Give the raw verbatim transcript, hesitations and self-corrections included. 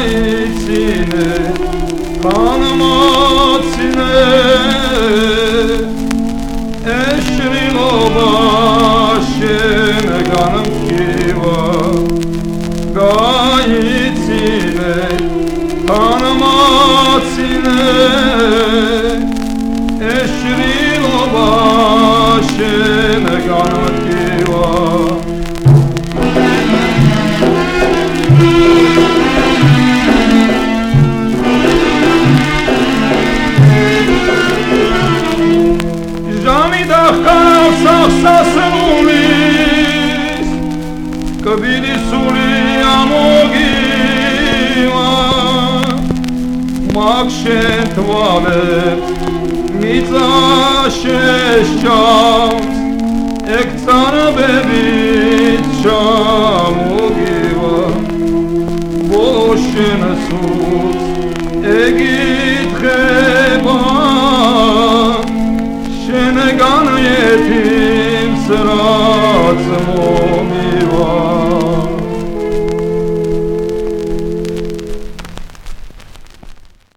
գայցինե Kanımatsine eşrilo başine kanım kiva Gayitsine kanımatsine eşrilo başine kanım kiva Sassulis, kabili suli amogiva, makşet valet, mitzaşeşçam, ektana bebit şamogiva, boşun sus, egit xeban, Şenegan yetim sırat mı?